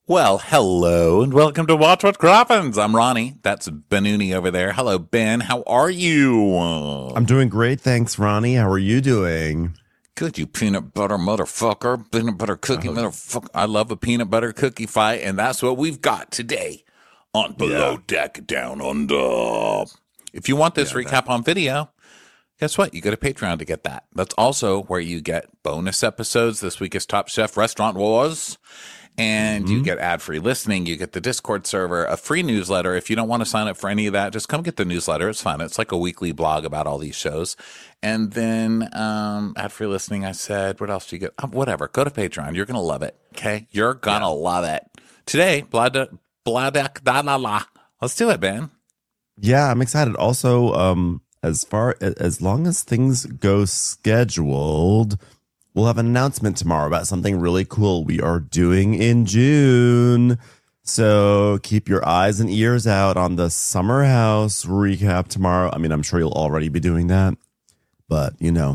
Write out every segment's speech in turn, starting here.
Well, hello and welcome to Watch What Crappens. I'm Ronnie. That's Benuni over there. Hello, Ben. How are you? I'm doing great, thanks, Ronnie. How are you doing? Good, you peanut butter motherfucker. Peanut butter cookie motherfucker. I love a peanut butter cookie fight, and that's what we've got today on Below Deck Down Under. If you want this recap on video, guess what? You go to Patreon to get that. That's also where you get bonus episodes. This week is Top Chef Restaurant Wars. And you get ad-free listening. You get the Discord server, a free newsletter. If you don't want to sign up for any of that, just come get the newsletter. It's fun. It's like a weekly blog about all these shows. And then ad-free listening, I said. What else do you get? Whatever. Go to Patreon. You're going to love it. Okay? You're going to love it. Today, blah, da, da, la, la. Let's do it, Ben. Yeah, I'm excited. Also, as long as things go scheduled, we'll have an announcement tomorrow about something really cool we are doing in June. So keep your eyes and ears out on the Summer House recap tomorrow. I mean, I'm sure you'll already be doing that, but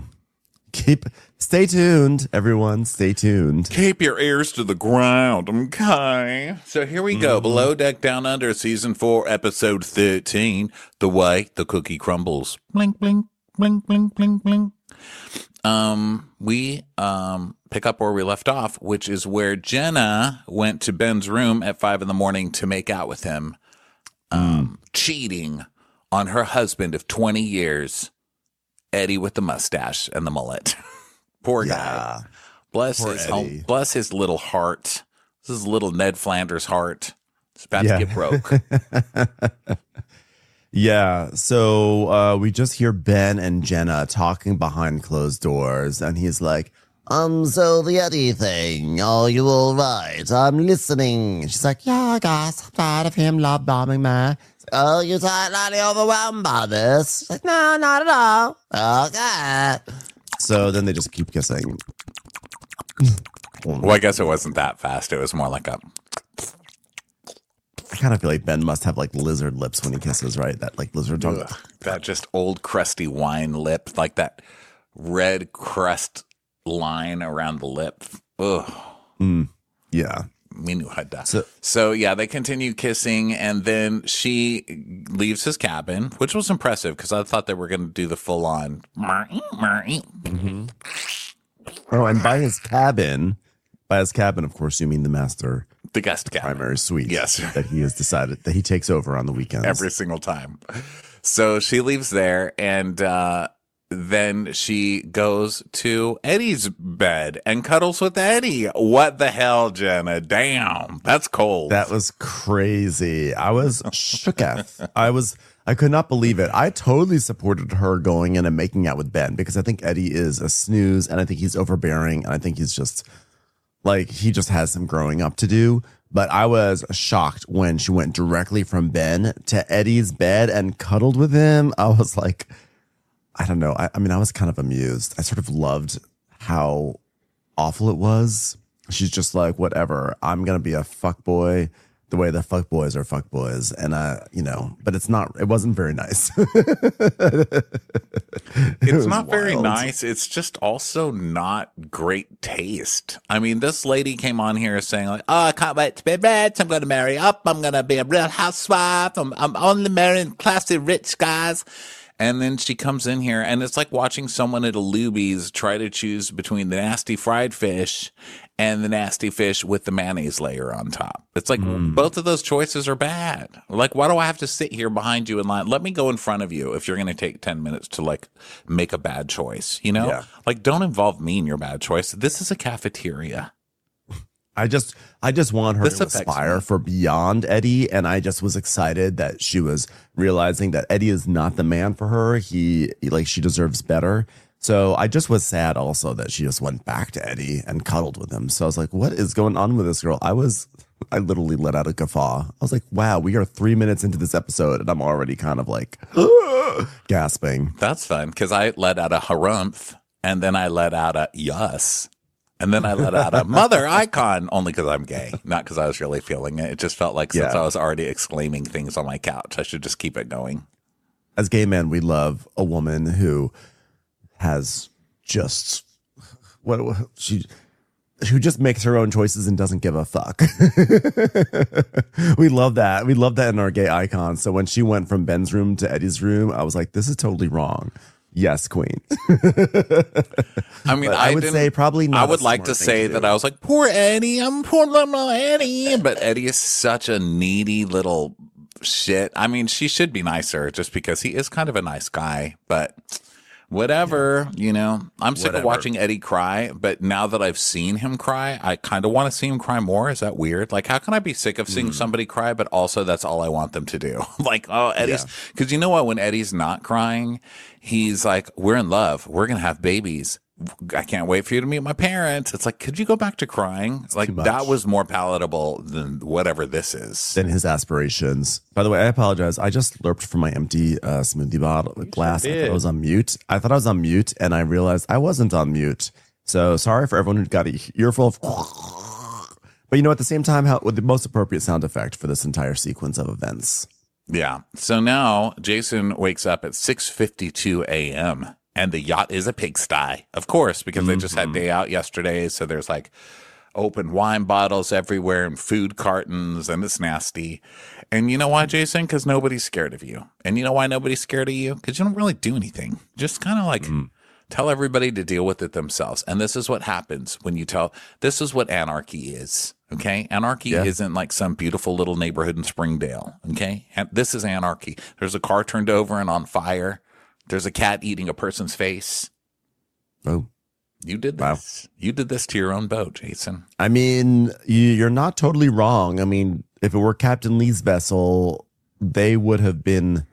stay tuned, everyone. Stay tuned. Keep your ears to the ground, okay? So here we go. Below Deck Down Under, Season 4, Episode 13, The Way the Cookie Crumbles. Blink, blink, blink, blink, blink, blink. We pick up where we left off, which is where Jenna went to Ben's room at 5 a.m. to make out with him, cheating on her husband of 20 years, Eddie with the mustache and the mullet. Poor guy. Bless his little heart. This is little Ned Flanders' heart. It's about to get broke. Yeah, so we just hear Ben and Jenna talking behind closed doors, and he's like, so the Eddie thing, are you all right? I'm listening. She's like, yeah, I guess. I'm tired of him love bombing me. Oh, you're slightly overwhelmed by this? She's like, no, not at all. Okay. So then they just keep kissing. Well, I guess it wasn't that fast. It was more like a... I kind of feel like Ben must have like lizard lips when he kisses, right? That like lizard tongue. That just old crusty wine lip, like that red crust line around the lip. Ugh. Yeah. Me knew had that. So yeah, they continue kissing, and then she leaves his cabin, which was impressive because I thought they were going to do the full on. Mm-hmm. Oh, and by his cabin, of course, you mean the master. The guest cabin. Primary suite. Yes. That he has decided that he takes over on the weekends. Every single time. So she leaves there, and then she goes to Eddie's bed and cuddles with Eddie. What the hell, Jenna? Damn. That's cold. That was crazy. I was shook at. I could not believe it. I totally supported her going in and making out with Ben because I think Eddie is a snooze, and I think he's overbearing, and I think he's just... like, he just has some growing up to do. But I was shocked when she went directly from Ben to Eddie's bed and cuddled with him. I was like, I don't know. I mean, I was kind of amused. I sort of loved how awful it was. She's just like, whatever. I'm going to be a fuckboy the way the fuckboys are fuckboys. And, but it wasn't very nice. It's not very nice. It's just also not great taste. I mean, this lady came on here saying like, oh, I can't wait to be rich. I'm going to marry up. I'm going to be a real housewife. I'm only marrying classy rich guys. And then she comes in here, and it's like watching someone at a Luby's try to choose between the nasty fried fish and the nasty fish with the mayonnaise layer on top. It's like both of those choices are bad. Like, why do I have to sit here behind you in line? Let me go in front of you if you're going to take 10 minutes to like make a bad choice, you know? Yeah. Like, don't involve me in your bad choice. This is a cafeteria. I just want her to aspire for beyond Eddie, and I just was excited that she was realizing that Eddie is not the man for her. She deserves better. So I just was sad also that she just went back to Eddie and cuddled with him. So I was like, what is going on with this girl? I literally let out a guffaw. I was like, wow, we are 3 minutes into this episode, and I'm already kind of like gasping. That's fun because I let out a harumph, and then I let out a yes. And then I let out a mother icon, only because I'm gay, not because I was really feeling it. It just felt like since I was already exclaiming things on my couch, I should just keep it going. As gay men, we love a woman who has just who just makes her own choices and doesn't give a fuck. We love that. We love that in our gay icons. So when she went from Ben's room to Eddie's room, I was like, this is totally wrong. Yes, queen. I mean, I would say probably not. I would like to say that I was like, poor Eddie. I'm poor little Eddie. But Eddie is such a needy little shit. I mean, she should be nicer just because he is kind of a nice guy. But whatever, I'm sick of watching Eddie cry, but now that I've seen him cry, I kind of want to see him cry more. Is that weird? Like, how can I be sick of seeing somebody cry, but also that's all I want them to do? Like, oh, Eddie's, because you know what? When Eddie's not crying, he's like, we're in love. We're going to have babies. I can't wait for you to meet my parents. It's like, could you go back to crying? Like, that was more palatable than whatever this is. Than his aspirations. By the way, I apologize. I just slurped from my empty smoothie bottle glass. I thought I was on mute. And I realized I wasn't on mute. So sorry for everyone who got an earful of. But at the same time, with the most appropriate sound effect for this entire sequence of events. Yeah. So now Jason wakes up at 6:52 a.m. and the yacht is a pigsty, of course, because they just had day out yesterday. So there's like open wine bottles everywhere and food cartons, and it's nasty. And you know why, Jason? Because nobody's scared of you. And you know why nobody's scared of you? Because you don't really do anything. Just kind of like tell everybody to deal with it themselves. And this is what happens when you this is what anarchy is. Okay. Anarchy isn't like some beautiful little neighborhood in Springdale. Okay. And this is anarchy. There's a car turned over and on fire. There's a cat eating a person's face. Oh, you did this. Wow. You did this to your own boat, Jason. I mean, you're not totally wrong. I mean, if it were Captain Lee's vessel, they would have been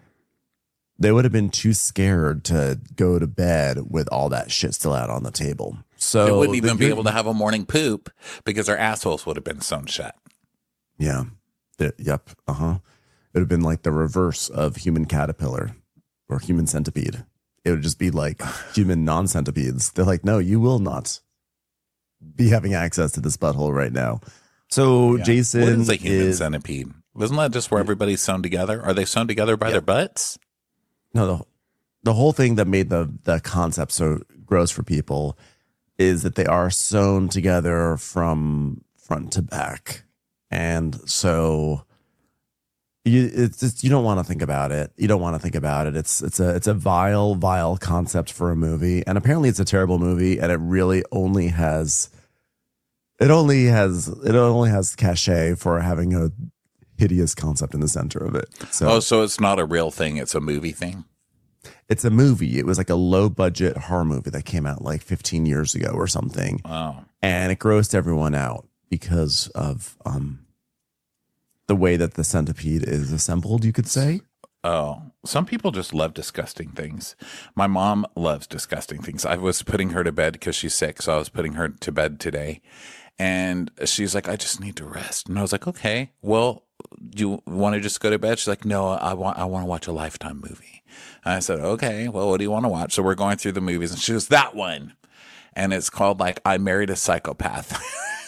too scared to go to bed with all that shit still out on the table. So they wouldn't even be able to have a morning poop because their assholes would have been sewn shut. Yeah. Yep. It would have been like the reverse of human caterpillar. Or human centipede. It would just be like human non-centipedes. They're like, no, you will not be having access to this butthole right now. So Jason what is a human centipede? Wasn't that just where everybody's sewn together? Are they sewn together by their butts? No, the whole thing that made the concept so gross for people is that they are sewn together from front to back. And so you don't want to think about it. You don't want to think about it. It's a vile concept for a movie, and apparently it's a terrible movie, and it really only has cachet for having a hideous concept in the center of it. So it's not a real thing. It's a movie thing. It's a movie. It was like a low budget horror movie that came out like 15 years ago or something. Oh, and it grossed everyone out because of the way that the centipede is assembled, you could say. Oh, some people just love disgusting things. My mom loves disgusting things. I was putting her to bed because she's sick, so I was putting her to bed today. And she's like, I just need to rest. And I was like, okay, well, do you want to just go to bed? She's like, no, I want to watch a Lifetime movie. And I said, okay, well, what do you want to watch? So we're going through the movies, and she goes, that one. And it's called like I Married a Psychopath.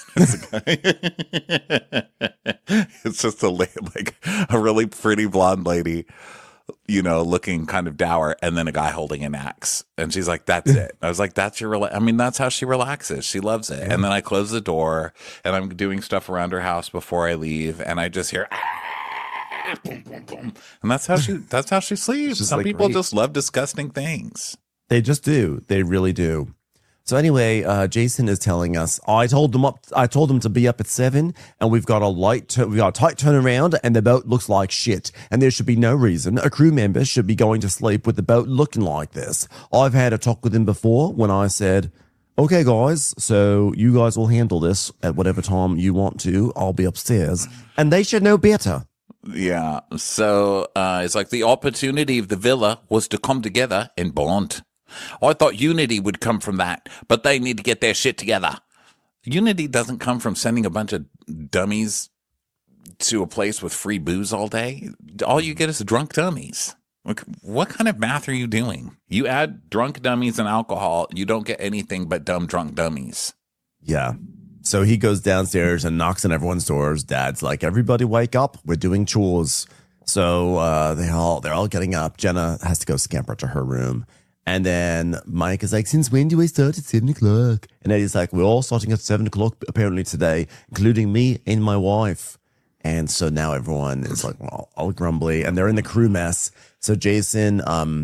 It's just like a really pretty blonde lady, looking kind of dour, and then a guy holding an axe. And she's like, that's it. I was like, that's how she relaxes. She loves it. Yeah. And then I close the door, and I'm doing stuff around her house before I leave, and I just hear boom, boom, boom. And that's how she sleeps. Some people just love disgusting things. They just do. They really do. So anyway, Jason is telling us, I told them to be up at 7, and we've got a tight turnaround, and the boat looks like shit, and there should be no reason a crew member should be going to sleep with the boat looking like this. I've had a talk with him before when I said, okay, guys, so you guys will handle this at whatever time you want to. I'll be upstairs, and they should know better. Yeah. So it's like the opportunity of the villa was to come together and bond. I thought unity would come from that, but they need to get their shit together. Unity doesn't come from sending a bunch of dummies to a place with free booze all day. All you get is drunk dummies. What kind of math are you doing? You add drunk dummies and alcohol, you don't get anything but dumb drunk dummies. Yeah. So he goes downstairs and knocks on everyone's doors. Dad's like, everybody wake up. We're doing chores. So they're all getting up. Jenna has to go scamper to her room. And then Mike is like, since when do I start at 7 o'clock? And Eddie's like, we're all starting at 7 o'clock apparently today, including me and my wife. And so now everyone is like all grumbly, and they're in the crew mess. So Jason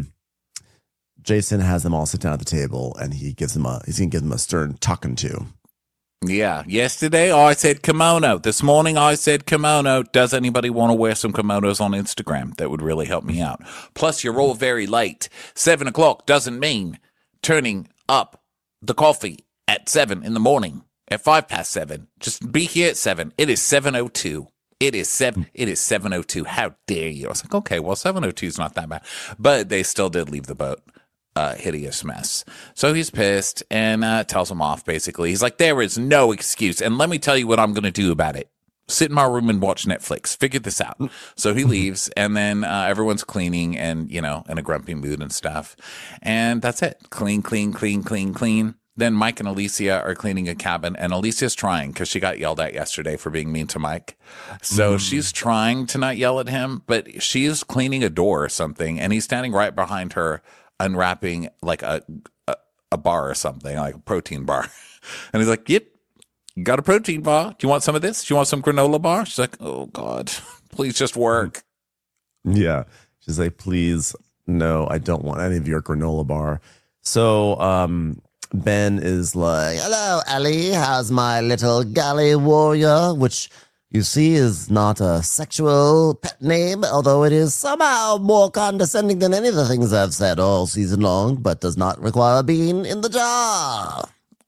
has them all sit down at the table, and he's gonna give them a stern talking to. Yeah. Yesterday I said kimono. This morning I said kimono. Does anybody want to wear some kimonos on Instagram? That would really help me out. Plus, you're all very late. 7 o'clock doesn't mean turning up the coffee at 7 in the morning. At 7:05. Just be here at 7. It is 7:02. It is 7:02. How dare you? I was like, okay, well, 7:02 is not that bad. But they still did leave the boat. Hideous mess. So he's pissed and tells him off, basically. He's like, there is no excuse. And let me tell you what I'm going to do about it. Sit in my room and watch Netflix. Figure this out. So he leaves, and then everyone's cleaning and, in a grumpy mood and stuff. And that's it. Clean, clean, clean, clean, clean. Then Mike and Alicia are cleaning a cabin, and Alicia's trying because she got yelled at yesterday for being mean to Mike. So she's trying to not yell at him, but she's cleaning a door or something, and he's standing right behind her, unwrapping like a bar or something, like a protein bar. And he's like, yep, got a protein bar. Do you want some of this? Do you want some granola bar? She's like, oh, God, please just work. Yeah. She's like, please, no, I don't want any of your granola bar. So Ben is like, hello, Ellie. How's my little galley warrior? Which you see is not a sexual pet name, although it is somehow more condescending than any of the things I've said all season long, but does not require being in the jar.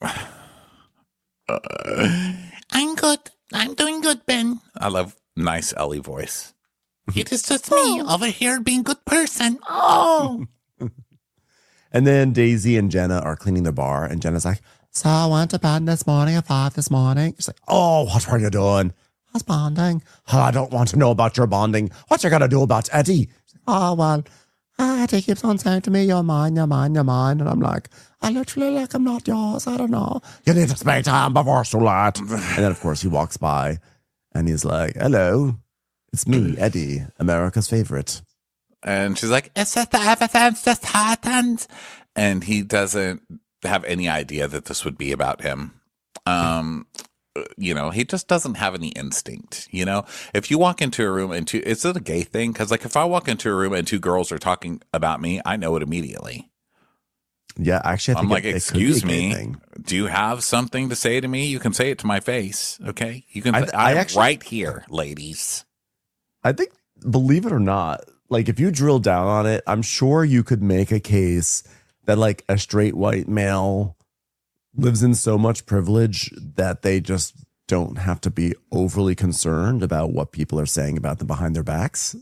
I'm good. I'm doing good, Ben. I love nice Ellie voice. It is just me over here being good person. Oh. And then Daisy and Jenna are cleaning the bar, and Jenna's like, so I went to bed this morning at 5 this morning. She's like, oh, what are you doing? I was bonding. Oh, I don't want to know about your bonding. What you got to do about Eddie? Oh, well, Eddie keeps on saying to me, you're mine, you're mine, you're mine. And I'm like, I literally like I'm not yours. I don't know. You need to spend time before it's too late. And then, of course, he walks by, and he's like, hello, it's me, Eddie, America's favorite. And she's like, it's just everything just happened. And he doesn't have any idea that this would be about him. He just doesn't have any instinct. If you walk into a room and is it a gay thing? Because if I walk into a room and 2 girls are talking about me, I know it immediately. Yeah, actually, I think I'm like, excuse me, do you have something to say to me? You can say it to my face, okay? You can. I'm right here, ladies. I think, believe it or not, like if you drill down on it, I'm sure you could make a case that like a straight white male lives in so much privilege that they just don't have to be overly concerned about what people are saying about them behind their backs.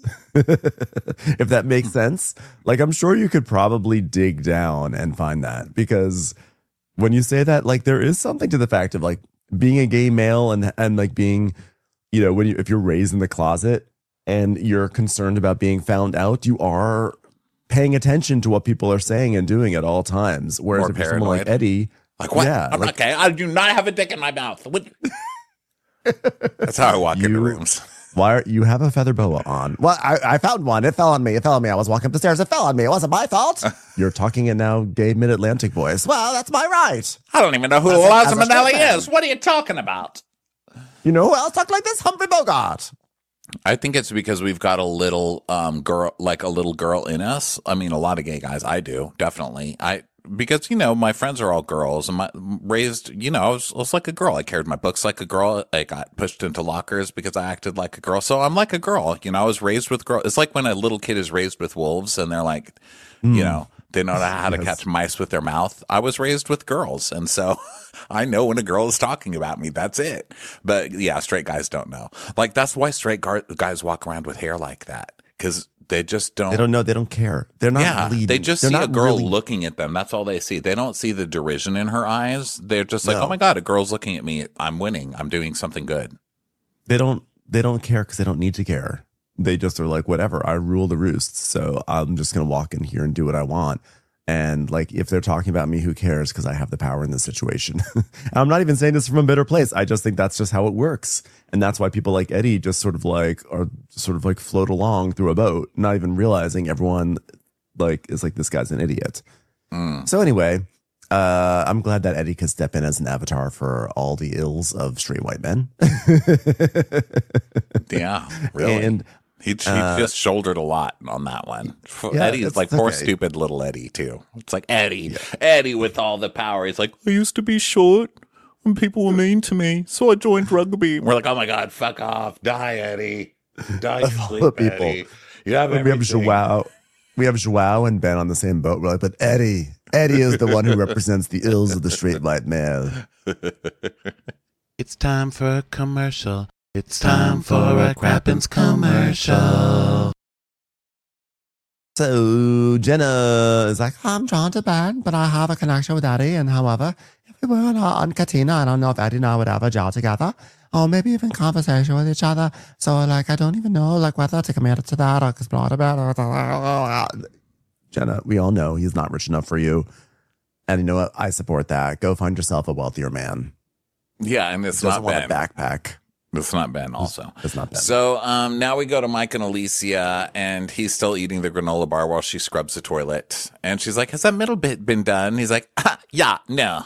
If that makes sense. Like, I'm sure you could probably dig down and find that, because when you say that, like, there is something to the fact of like being a gay male and like being, if you're raised in the closet and you're concerned about being found out, you are paying attention to what people are saying and doing at all times. Whereas More if you're paranoid. someone like Eddie, like, what? Yeah, I'm okay. I do not have a dick in my mouth. That's how I walk into rooms. Why you have a feather boa on? Well, I found one. It fell on me. I was walking up the stairs. It fell on me. It wasn't my fault. You're talking in now gay mid-Atlantic voice. Well, that's my right. I don't even know who Eliza Minnelli is. What are you talking about? You know who else talked like this? Humphrey Bogart. I think it's because we've got a little girl in us. I mean, a lot of gay guys. I do, definitely. Because, my friends are all girls, and I was like a girl. I carried my books like a girl. I got pushed into lockers because I acted like a girl. So I'm like a girl. I was raised with girls. It's like when a little kid is raised with wolves and they're like, they know how to catch mice with their mouth. I was raised with girls. And so I know when a girl is talking about me, that's it. But yeah, straight guys don't know. Like, that's why straight guys walk around with hair like that. Because they just don't. They don't know. They don't care. They're not. Yeah, really, they just see a girl looking at them. That's all they see. They don't see the derision in her eyes. They're just like, oh my God, a girl's looking at me. I'm winning. I'm doing something good. They don't care because they don't need to care. They just are like, whatever. I rule the roost. So I'm just going to walk in here and do what I want. And like, if they're talking about me, who cares? Because I have the power in this situation. I'm not even saying this from a bitter place. I just think that's just how it works. And that's why people like Eddie just sort of like float along through a boat, not even realizing everyone like is like, this guy's an idiot. So anyway, I'm glad that Eddie could step in as an avatar for all the ills of straight white men. Yeah, really. And he just shouldered a lot on that one. Yeah, Eddie's like poor, okay. stupid little Eddie too. It's like Eddie with all the power. He's like, I used to be short when people were mean to me, so I joined rugby. We're like, oh my god, fuck off, die, Eddie, die, Of all the people. Eddie. You have we have everything. Joao and Ben on the same boat. We're like, but Eddie is the one who represents the ills of the straight white male. It's time for a commercial. It's time for a Crappens commercial. So Jenna is like, I'm drawn to Ben, but I have a connection with Eddie. And however, if we were on Katina, I don't know if Eddie and I would ever gel together, or maybe even conversation with each other. So like, I don't even know like whether to commit to that or explore about it. Jenna, we all know he's not rich enough for you. And you know what? I support that. Go find yourself a wealthier man. Yeah, and it's Doesn't not want Ben. a backpack. It's not Ben also. It's not Ben. So now we go to Mike and Alicia, and he's still eating the granola bar while she scrubs the toilet. And she's like, has that middle bit been done? He's like, yeah, no.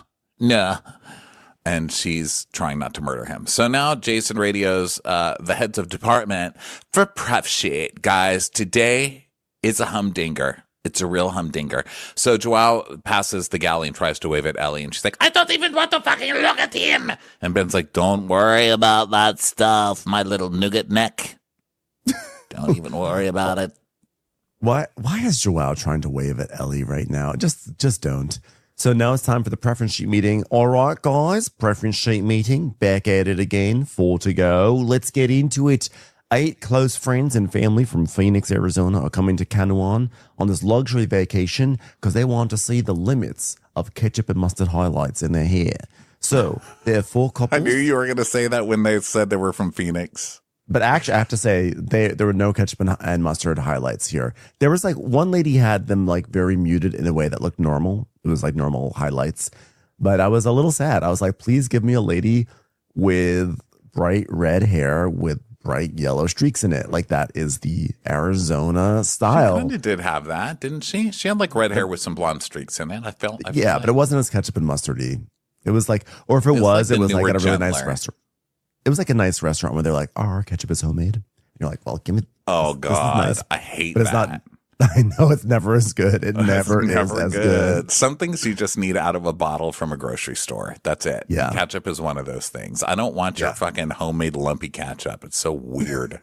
And she's trying not to murder him. So now Jason radios the heads of department for prep sheet. Guys, today is a humdinger. It's a real humdinger. So Joao passes the galley and tries to wave at Ellie, and she's like, I don't even want to fucking look at him. And Ben's like, don't worry about that stuff, my little nougat neck. Don't even worry about it. Why is Joao trying to wave at Ellie right now? Just don't. So now it's time for the preference sheet meeting. All right, guys, preference sheet meeting. Back at it again. 4 to go. Let's get into it. 8 close friends and family from Phoenix, Arizona are coming to Canuan on this luxury vacation because they want to see the limits of ketchup and mustard highlights in their hair. So there are 4 couples. I knew you were going to say that when they said they were from Phoenix. But actually, I have to say, there were no ketchup and mustard highlights here. There was like one lady had them like very muted in a way that looked normal. It was like normal highlights. But I was a little sad. I was like, please give me a lady with bright red hair with bright yellow streaks in it. Like that is the Arizona style. She kind of did have that, didn't she? She had like red hair with some blonde streaks in it. I felt Yeah, like. but it wasn't as ketchup and mustardy. It was like, or if it was, like it was the like at a newer, really nice gentler. restaurant. It was like a nice restaurant where they're like, our ketchup is homemade. And you're like, well, give me. Oh, this is God. nice. I hate But it's that. not. I know it's never as good. It never is as good. Some things you just need out of a bottle from a grocery store. That's it. Yeah. Ketchup is one of those things. I don't want your fucking homemade lumpy ketchup. It's so weird.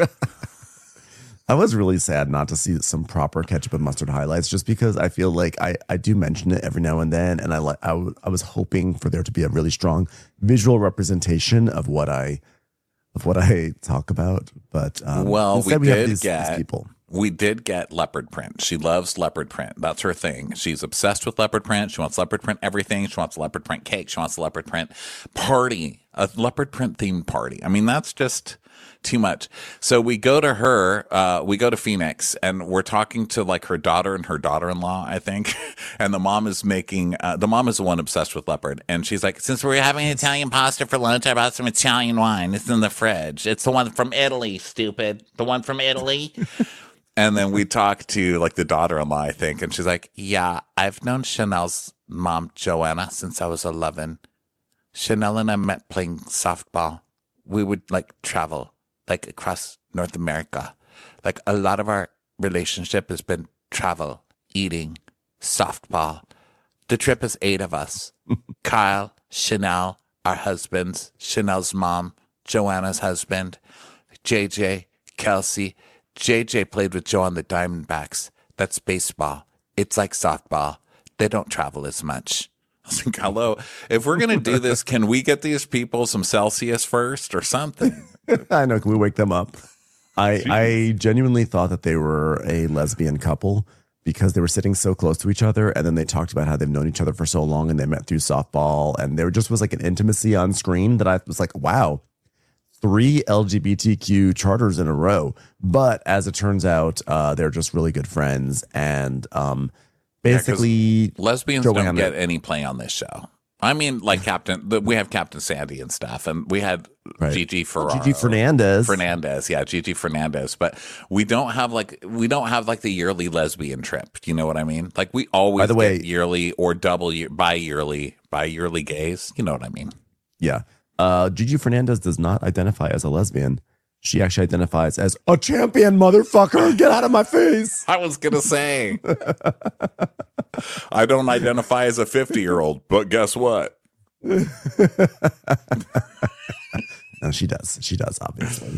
I was really sad not to see some proper ketchup and mustard highlights, just because I feel like I do mention it every now and then, and I was hoping for there to be a really strong visual representation of what I talk about. But Well, instead we have did these get people. we did get leopard print. She loves leopard print. That's her thing. She's obsessed with leopard print. She wants leopard print everything. She wants leopard print cake. She wants a leopard print party, a leopard print themed party. I mean, that's just too much. So we go to her, we go to Phoenix, and we're talking to like her daughter and her daughter-in-law, I think. And the mom is the mom is the one obsessed with leopard. And she's like, since we're having Italian pasta for lunch, I brought some Italian wine. It's in the fridge. It's the one from Italy, stupid. The one from Italy. And then we talk to like the daughter-in-law, I think. And she's like, yeah, I've known Chanel's mom, Joanna, since I was 11. Chanel and I met playing softball. We would like travel like across North America. Like a lot of our relationship has been travel, eating, softball. The trip is 8 of us. Kyle, Chanel, our husbands, Chanel's mom, Joanna's husband, JJ, Kelsey. JJ played with Joe on the Diamondbacks. That's baseball. It's like softball. They don't travel as much. I was like, hello, if we're going to do this, can we get these people some Celsius first or something? I know. Can we wake them up? I genuinely thought that they were a lesbian couple because they were sitting so close to each other, and then they talked about how they've known each other for so long and they met through softball, and there just was like an intimacy on screen that I was like, wow, 3 LGBTQ charters in a row. But as it turns out, they're just really good friends, and basically lesbians Joanna- don't get any play on this show. I mean, like we have Captain Sandy and stuff, and we had Right. Gigi Ferraro. Gigi Fernandez. Gigi Fernandez. But we don't have like the yearly lesbian trip. You know what I mean? Like we always get yearly or bi-yearly gays. You know what I mean? Yeah. Gigi Fernandez does not identify as a lesbian. She actually identifies as a champion, motherfucker. Get out of my face. I was going to say. I don't identify as a 50-year-old, but guess what? No, she does. She does, obviously.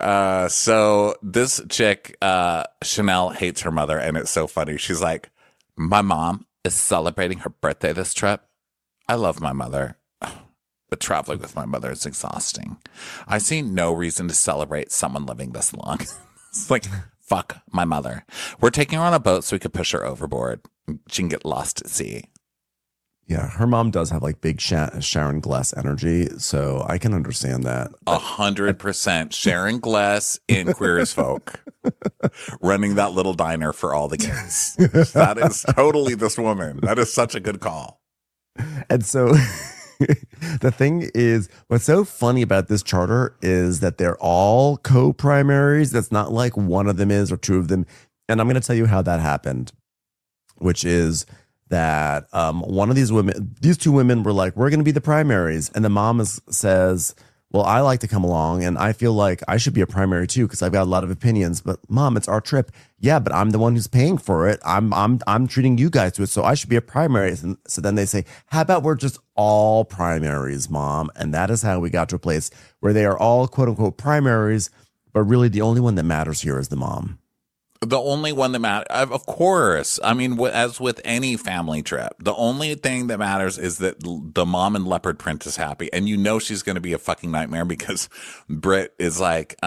So this chick, Chanel, hates her mother, and it's so funny. She's like, my mom is celebrating her birthday this trip. I love my mother, but traveling with my mother is exhausting. I see no reason to celebrate someone living this long. It's like, fuck my mother. We're taking her on a boat so we could push her overboard. She can get lost at sea. Yeah, her mom does have like big Sharon Gless energy, so I can understand that. 100% Sharon Gless in Queer as Folk, running that little diner for all the kids. That is totally this woman. That is such a good call. And so the thing is, what's so funny about this charter is that they're all co-primaries. That's not like one of them is or two of them. And I'm going to tell you how that happened, which is that one of these two women were like, we're going to be the primaries. And the mom says, well, I like to come along and I feel like I should be a primary too because I've got a lot of opinions. But mom, it's our trip. Yeah, but I'm the one who's paying for it. I'm treating you guys to it, so I should be a primary. And so then they say, how about we're just all primaries, mom? And that is how we got to a place where they are all quote unquote primaries, but really the only one that matters here is the mom. The only one that matters, of course. I mean, as with any family trip, the only thing that matters is that the mom in leopard print is happy. And you know she's going to be a fucking nightmare because Britt is like,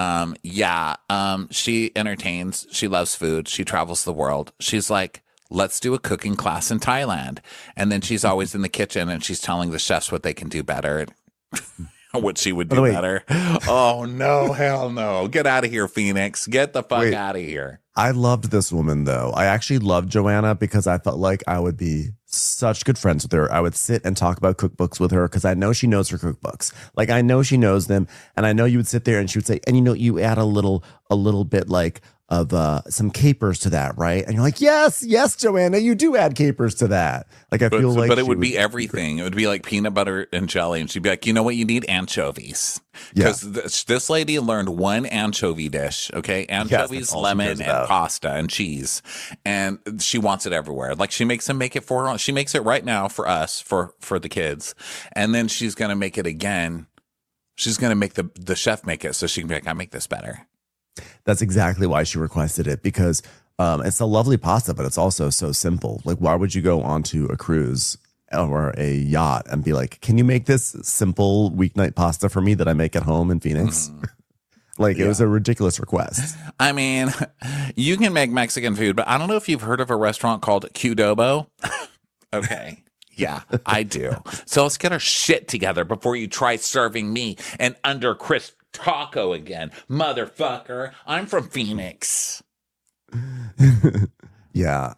she entertains, she loves food, she travels the world. She's like, let's do a cooking class in Thailand. And then she's always in the kitchen and she's telling the chefs what they can do better. What she would do better. Oh, no, hell no. Get out of here, Phoenix. Get the fuck out of here. I loved this woman, though. I actually loved Joanna because I felt like I would be such good friends with her. I would sit and talk about cookbooks with her because I know she knows her cookbooks. Like, I know she knows them. And I know you would sit there and she would say, and you add a little bit like of some capers to that, right? And you're like, yes, Joanna, you do add capers to that. Like, I feel like, but it would be everything. It would be like peanut butter and jelly, and she'd be like, you know what, you need anchovies because this lady learned one anchovy dish. Okay, anchovies, lemon, and pasta and cheese, and she wants it everywhere. Like she makes it for her. She makes it right now for us, for the kids, and then she's gonna make it again. She's gonna make the chef make it so she can be like, I make this better. That's exactly why she requested it because it's a lovely pasta, but it's also so simple. Like, why would you go onto a cruise or a yacht and be like, can you make this simple weeknight pasta for me that I make at home in Phoenix? It was a ridiculous request. I mean, you can make Mexican food, but I don't know if you've heard of a restaurant called Qdobo. Okay. Yeah, I do. So let's get our shit together before you try serving me an under-crisp taco again, motherfucker. I'm from Phoenix. Yeah.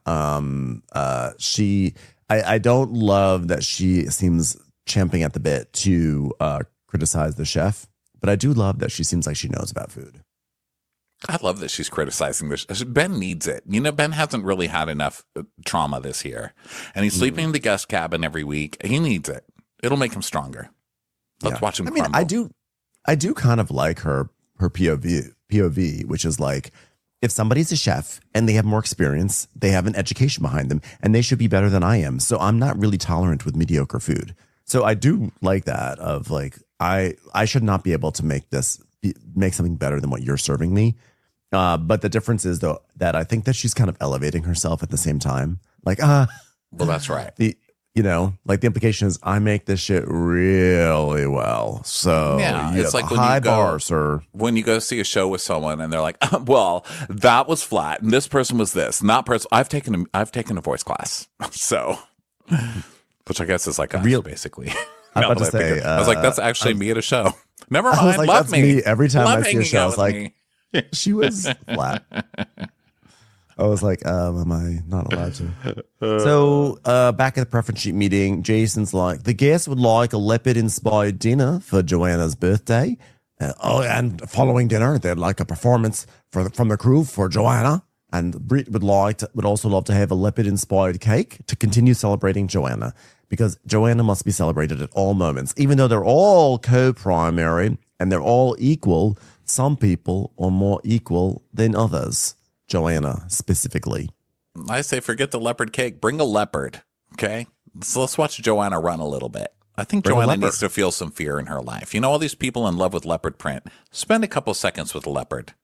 I don't love that she seems champing at the bit to criticize the chef, but I do love that she seems like she knows about food. I love that she's criticizing this. Ben needs it. You know, Ben hasn't really had enough trauma this year, and he's sleeping in the guest cabin every week. He needs it. It'll make him stronger. Let's watch him crumble. I do kind of like her POV, which is like, if somebody's a chef and they have more experience, they have an education behind them, and they should be better than I am. So I'm not really tolerant with mediocre food. So I do like that of like, I should not be able to make something better than what you're serving me. But the difference is though that I think that she's kind of elevating herself at the same time. Like, well, that's right. The implication is I make this shit really well. So yeah, it's like high bar, sir. When you go see a show with someone and they're like, well, that was flat and this person was this, not person. I've taken a voice class. So, which I guess is like us, basically. I'm about to say, I was like, that's actually me at a show. Never mind. I was like, love me. Every time I see a show, I was like, she was flat. I was like, am I not allowed to? So back at the preference sheet meeting, Jason's like, the guests would like a leopard-inspired dinner for Joanna's birthday. And following dinner, they'd like a performance from the crew for Joanna. And Brit would also love to have a leopard-inspired cake to continue celebrating Joanna, because Joanna must be celebrated at all moments. Even though they're all co-primary and they're all equal, some people are more equal than others. Joanna specifically. I say forget the leopard cake. Bring a leopard, okay? So let's watch Joanna run a little bit. I think Joanna needs to feel some fear in her life. You know, all these people in love with leopard print. Spend a couple seconds with a leopard.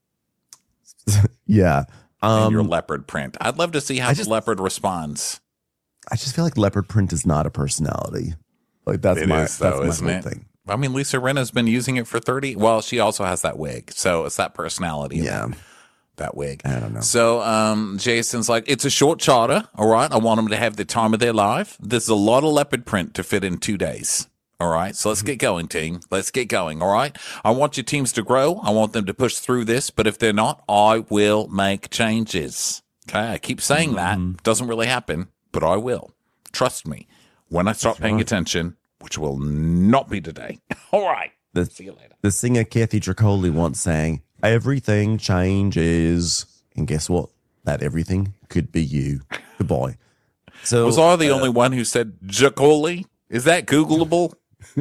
Yeah. And your leopard print. I'd love to see how the leopard responds. I just feel like leopard print is not a personality. Like that's my whole thing. I mean, Lisa Rinna's been using it for 30. Well, she also has that wig, so it's that personality. Yeah. That wig. I don't know. So Jason's like, it's a short charter. All right. I want them to have the time of their life. There's a lot of leopard print to fit in 2 days. All right. So let's get going, team. Let's get going. All right. I want your teams to grow. I want them to push through this. But if they're not, I will make changes. Okay. I keep saying that. Doesn't really happen, but I will. Trust me. When I start paying attention, which will not be today. All right. See you later. The singer Kathy Tricoli once sang, everything changes. And guess what? That everything could be you. Goodbye. So was I the only one who said Jacoli? Is that Googleable?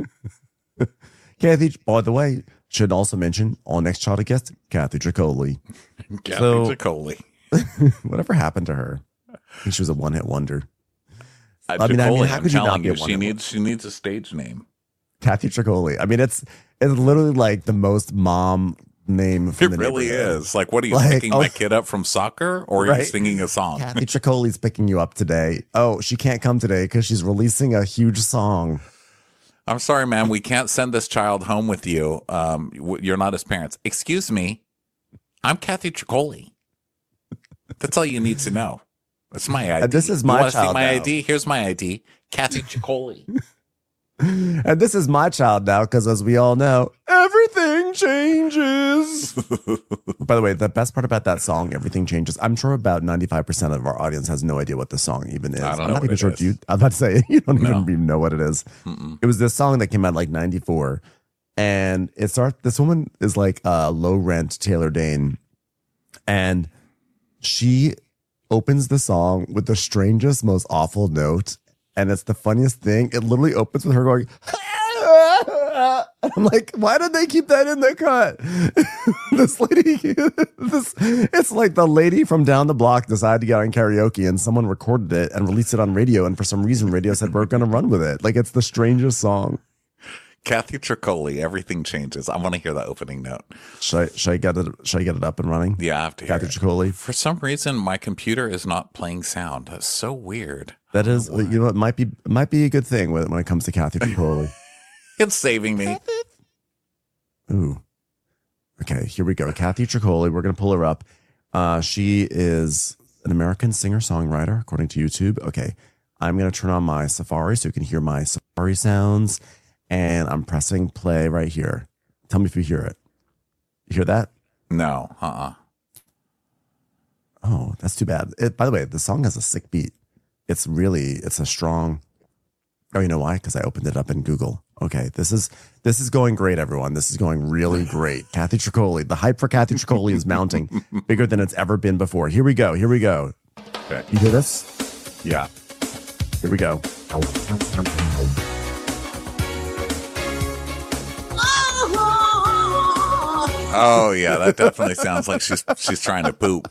Kathy, by the way, should also mention our next charter guest, Kathy Tricoli. Kathy Tricoli. Whatever happened to her? I think she was a one-hit wonder. I mean, how could you not be she needs a stage name. Kathy Tricoli. I mean, it's literally like the most mom name. From it really is. Like, what are you picking my kid up from soccer, or are you singing a song? Kathy Tricoli's picking you up today. Oh, she can't come today because she's releasing a huge song. I'm sorry, ma'am. We can't send this child home with you. You're not his parents. Excuse me. I'm Kathy Tricoli. That's all you need to know. That's my ID. This is my child. See my ID? Here's my ID. Kathy Tricoli. And this is my child now, because as we all know, everything changes. By the way, the best part about that song, Everything Changes, I'm sure about 95% of our audience has no idea what the song even is. I'm not even sure if you, I'm about to say, you don't even know what it is. It was this song that came out like 94. And it starts, this woman is like low rent Taylor Dane. And she opens the song with the strangest, most awful note. And it's the funniest thing. It literally opens with her going, I'm like, why did they keep that in the cut? This lady, it's like the lady from down the block decided to get on karaoke and someone recorded it and released it on radio. And for some reason, radio said, we're going to run with it. Like, it's the strangest song. Kathy Tricoli, Everything Changes. I want to hear the opening note. Should I get it up and running? Yeah, I have to hear Kathy Tricoli. For some reason, my computer is not playing sound. That's so weird. That is, you know, it might be a good thing when it comes to Kathy Tricoli. It's saving me. Ooh. Okay, here we go. Kathy Tricoli. We're going to pull her up. She is an American singer-songwriter, according to YouTube. Okay, I'm going to turn on my Safari so you can hear my Safari sounds. And I'm pressing play right here. Tell me if you hear it. You hear that? No. Oh, that's too bad. By the way, the song has a sick beat. It's a strong. Oh, you know why? Because I opened it up in Google. Okay, this is going great, everyone. This is going really great. Kathy Tricoli. The hype for Kathy Tricoli is mounting, bigger than it's ever been before. Here we go. Okay. You hear this? Yeah. Here we go. Oh yeah, that definitely sounds like she's trying to poop.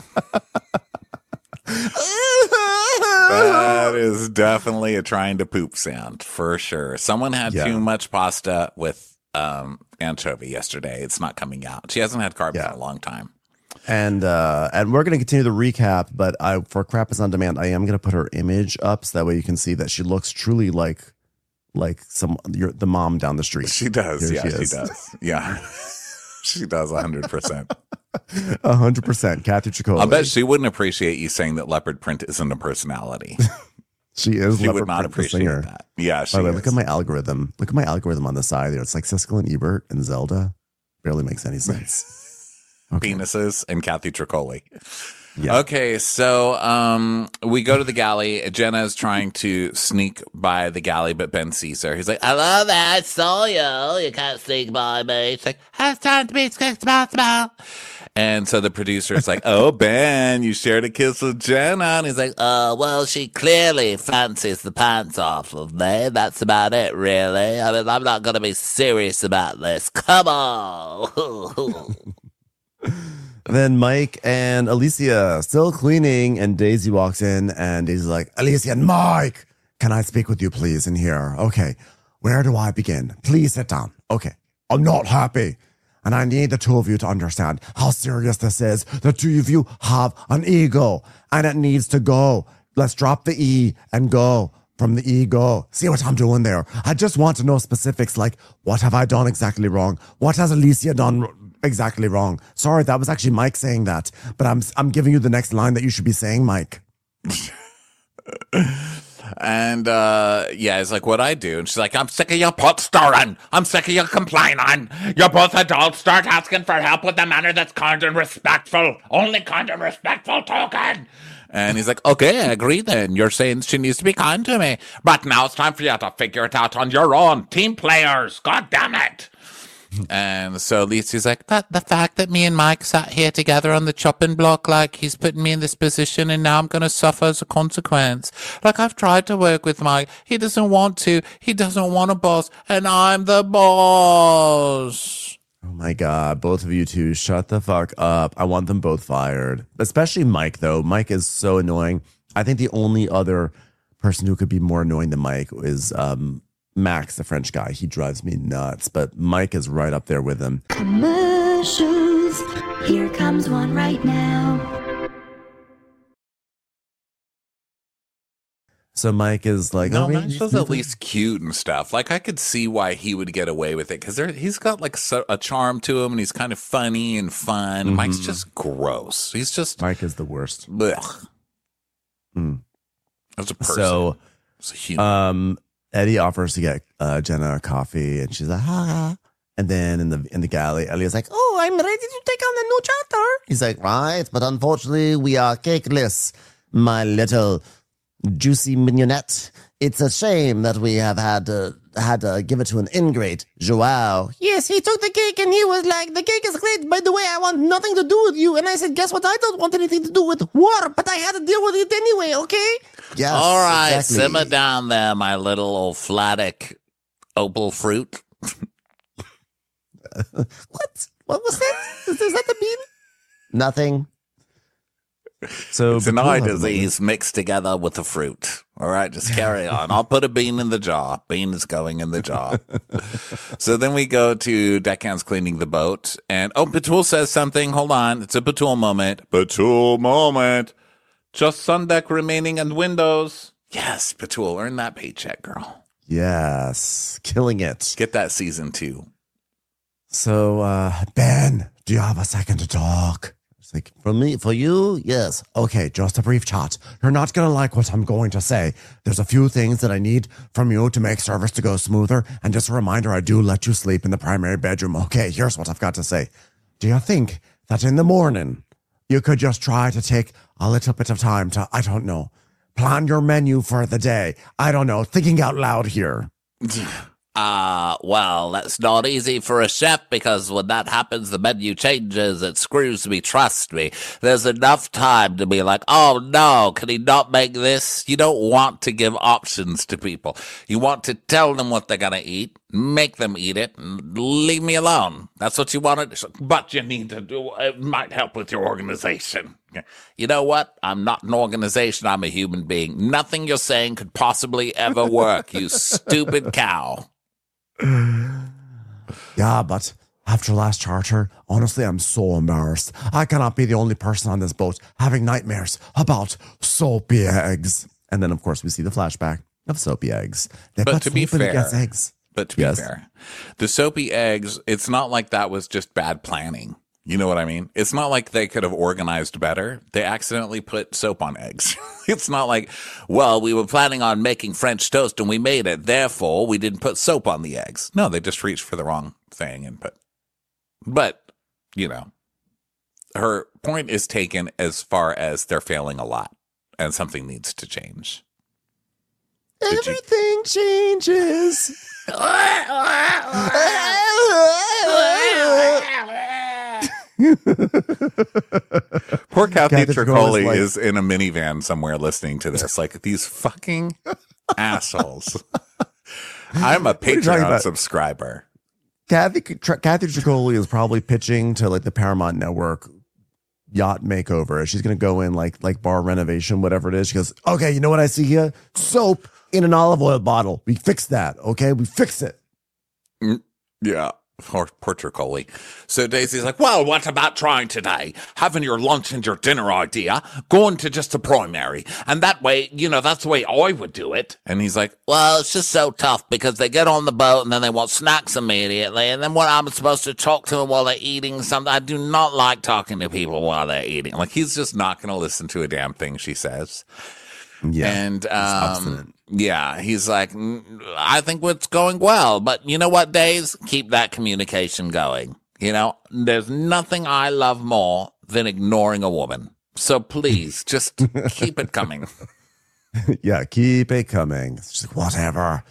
That is definitely a trying to poop sound for sure. Someone had too much pasta with anchovy yesterday. It's not coming out. She hasn't had carbs in a long time. And we're going to continue the recap, but for Crap Is On Demand, I am going to put her image up so that way you can see that she looks truly like the mom down the street. She does. She does. Yeah. She does 100%. 100%. Kathy Tricoli. I bet she wouldn't appreciate you saying that leopard print isn't a personality. She is. She would not appreciate that. Yeah, she is. Look at my algorithm. Look at my algorithm on the side there. It's like Siskel and Ebert and Zelda. Barely makes any sense. Okay. Penises and Kathy Tricoli. Yeah. Okay, so we go to the galley. Jenna is trying to sneak by the galley, but Ben sees her. He's like, "Hello there, I saw you. You can't sneak by me." She's like, "Has time to be responsible." And so the producer's like, "Oh, Ben, you shared a kiss with Jenna." And he's like, "Oh, well, she clearly fancies the pants off of me. That's about it, really. I mean, I'm not going to be serious about this. Come on." Then Mike and Alicia still cleaning, and Daisy walks in, and Daisy's like, "Alicia and Mike, can I speak with you, please, in here? Okay, where do I begin? Please sit down. Okay, I'm not happy. And I need the two of you to understand how serious this is. The two of you have an ego, and it needs to go. Let's drop the E and go from the ego. See what I'm doing there? I just want to know specifics, like, what have I done exactly wrong? What has Alicia done exactly wrong? Sorry, that was actually Mike saying that, but I'm giving you the next line that you should be saying, Mike." And yeah, it's like, what I do. And she's like, "I'm sick of your pot stirring. I'm sick of your complaining. You're both adults. Start asking for help with a manner that's kind and respectful. Only kind and respectful talking." And he's like, "Okay, I agree then. You're saying she needs to be kind to me. But now it's time for you to figure it out on your own. Team players. God damn it." And so Lucy's like, "But the fact that me and Mike sat here together on the chopping block, like, he's putting me in this position and now I'm going to suffer as a consequence. Like, I've tried to work with Mike. He doesn't want to. He doesn't want a boss. And I'm the boss." Oh my God, both of you two, shut the fuck up. I want them both fired. Especially Mike, though. Mike is so annoying. I think the only other person who could be more annoying than Mike is Max, the French guy. He drives me nuts, but Mike is right up there with him. Commercials. Here comes one right now. So Mike is like, No, "Oh, Max was at least cute and stuff. Like, I could see why he would get away with it, because he's got like a charm to him, and he's kind of funny and fun. Mm-hmm. Mike's just gross. He's just Mike is the worst." blech. Mm. As a person, So, as a human. Eddie offers to get Jenna a coffee, and she's like, "Ah." And then in the galley, Elliot's like, "Oh, I'm ready to take on the new chapter." He's like, "Right, but unfortunately, we are cakeless, my little juicy mignonette. It's a shame that we have had to give it to an ingrate, Joao." "Yes, he took the cake and he was like, 'The cake is great. By the way, I want nothing to do with you.' And I said, 'Guess what? I don't want anything to do with war, but I had to deal with it anyway, okay?" Yes, All right, exactly. simmer down there, my little old flatic opal fruit. What? What was that? Is that the bean? Nothing. So It's an Batul eye has a disease mixed together with the fruit. All right, just carry on. I'll put a bean in the jar. Bean is going in the jar. So then we go to deckhands cleaning the boat. And, Batul says something. Hold on. It's a Batul moment. Batul moment. Just sun deck remaining and windows. Yes, Batul, earn that paycheck, girl. Yes, killing it. Get that season 2. So, Ben, do you have a second to talk? It's like, for you? Yes. Okay, just a brief chat. You're not going to like what I'm going to say. There's a few things that I need from you to make service to go smoother. And just a reminder, I do let you sleep in the primary bedroom. Okay, here's what I've got to say. Do you think that in the morning, you could just try to take a little bit of time to, I don't know, plan your menu for the day? I don't know, thinking out loud here. Well, that's not easy for a chef, because when that happens, the menu changes. It screws me, trust me. There's enough time to be like, "Oh no, can he not make this?" You don't want to give options to people. You want to tell them what they're gonna eat, make them eat it, and leave me alone. That's what you want to do. But you need to do, it might help with your organization. You know what? I'm not an organization. I'm a human being. Nothing you're saying could possibly ever work, you stupid cow. Yeah, but after last charter, honestly, I'm so embarrassed. I cannot be the only person on this boat having nightmares about soapy eggs. And then, of course, we see the flashback of soapy eggs. They But put to be soap in fair- gas eggs. But to be Yes. fair, the soapy eggs, it's not like that was just bad planning. You know what I mean? It's not like they could have organized better. They accidentally put soap on eggs. It's not like, well, we were planning on making French toast and we made it. Therefore, we didn't put soap on the eggs. No, they just reached for the wrong thing and put. But, you know, her point is taken as far as they're failing a lot and something needs to change. Everything changes. Poor Kathy Tricoli Tricoli like- is in a minivan somewhere listening to this. Like, these fucking assholes. I'm a are you talking Patreon about? subscriber. Kathy Tricoli is probably pitching to like the Paramount Network yacht makeover. She's going to go in like bar renovation, whatever it is. She goes, okay, you know what I see here? Soap in an olive oil bottle. We fix that. Okay. We fix it. Yeah. Poor Tricoli. So Daisy's like, well, what about trying today? Having your lunch and your dinner idea, going to just a primary. And that way, that's the way I would do it. And he's like, well, it's just so tough because they get on the boat and then they want snacks immediately. And then when I'm supposed to talk to them while they're eating something, I do not like talking to people while they're eating. Like, he's just not going to listen to a damn thing she says. Yeah. And obstinate. yeah, he's like, I think it's going well, but you know what, Days? Keep that communication going. There's nothing I love more than ignoring a woman. So please, just keep it coming. Yeah, keep it coming. It's just like, whatever.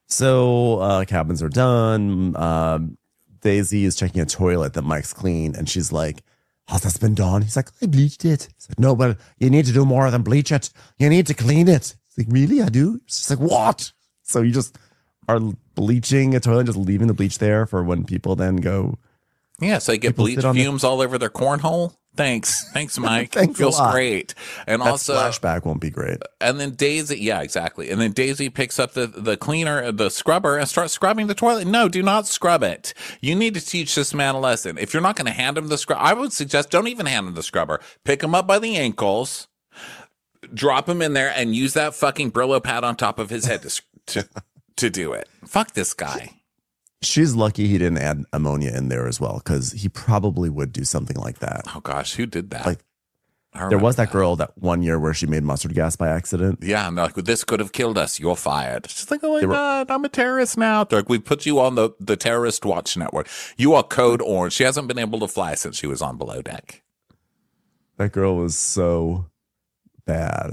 So cabins are done. Daisy is checking a toilet that Mike's cleaned, and she's like, has this been done? He's like, I bleached it. He's like, no, well, you need to do more than bleach it. You need to clean it. It's like, really? I do? She's like, what? So you just are bleaching a toilet, just leaving the bleach there for when people then go. Yeah, so you get People bleach sit on the- fumes all over their cornhole. Thanks, Mike. Thanks a Feels lot. great. And That also, flashback won't be great. and then Daisy, yeah, exactly. And then Daisy picks up the cleaner, the scrubber, and starts scrubbing the toilet. No, do not scrub it. You need to teach this man a lesson. If you're not going to hand him the scrubber, I would suggest don't even hand him the scrubber. Pick him up by the ankles, drop him in there, and use that fucking Brillo pad on top of his head to do it. Fuck this guy. She's lucky he didn't add ammonia in there as well, because he probably would do something like that. Oh gosh, who did that? Like, I there remember was that girl that one year where she made mustard gas by accident. Yeah, and they're like, this could have killed us. You're fired. She's like, oh my They were- God, I'm a terrorist now. They're like, we put you on the terrorist watch network. You are code orange. She hasn't been able to fly since she was on Below Deck. That girl was so bad.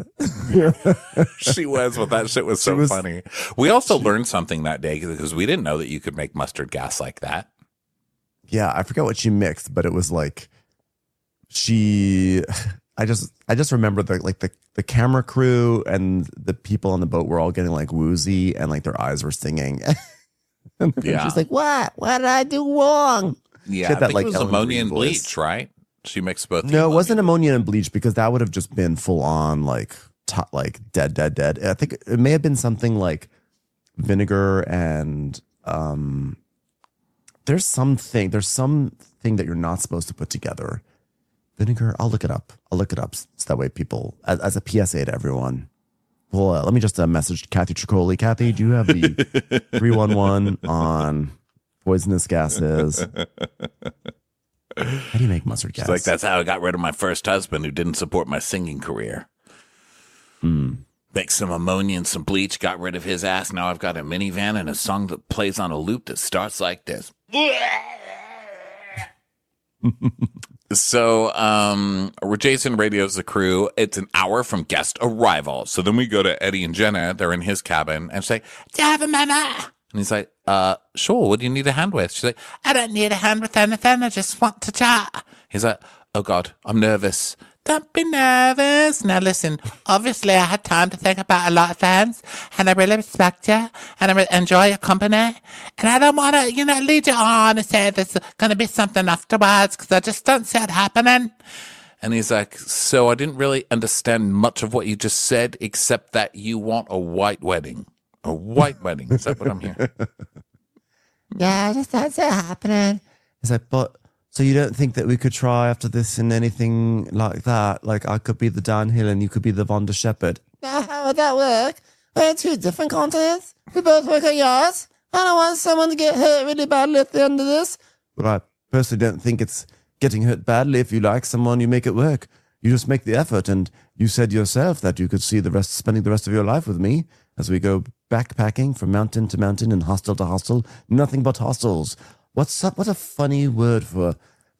She was, but that shit was so funny. We also learned something that day because we didn't know that you could make mustard gas like that. Yeah, I forget what she mixed, but it was like I just remember the camera crew and the people on the boat were all getting like woozy and like their eyes were stinging. And Yeah. she's like, what did I do wrong? Yeah, had I that, think like, it was Ellen ammonia Green and voice. bleach, right? She mixed both. the No, it ammonia- wasn't ammonia and bleach, because that would have just been full on like dead. I think it may have been something like vinegar and there's something that you're not supposed to put together. Vinegar, I'll look it up so that way people, as a PSA to everyone. Well, let me just message Kathy Tricoli. Kathy, do you have the 311 on poisonous gases? How do you make mustard gas? It's like, that's how I got rid of my first husband who didn't support my singing career. Make some ammonia and some bleach, got rid of his ass. Now I've got a minivan and a song that plays on a loop that starts like this. So, Jason radios the crew. It's an hour from guest arrival. So then we go to Eddie and Jenna. They're in his cabin and say, do you have a mama? And he's like, sure. What do you need a hand with? She's like, I don't need a hand with anything. I just want to chat. He's like, oh God, I'm nervous. Don't be nervous. Now listen, obviously I had time to think about a lot of things, and I really respect you, and I enjoy your company, and I don't want to, lead you on and say there's going to be something afterwards, because I just don't see it happening. And he's like, so I didn't really understand much of what you just said, except that you want a white wedding. A white wedding. Is that what I'm hearing? Yeah, I just don't see it happening. He's like, but so you don't think that we could try after this in anything like that? Like I could be the Dan Hill and you could be the Vonda Shepherd. Yeah, how would that work? We're two different continents. We both work at yachts. I don't want someone to get hurt really badly at the end of this. But I personally don't think it's getting hurt badly. If you like someone, you make it work. You just make the effort. And you said yourself that you could see spending the rest of your life with me as we go backpacking from mountain to mountain and hostel to hostel. Nothing but hostels. What's up? What a funny word for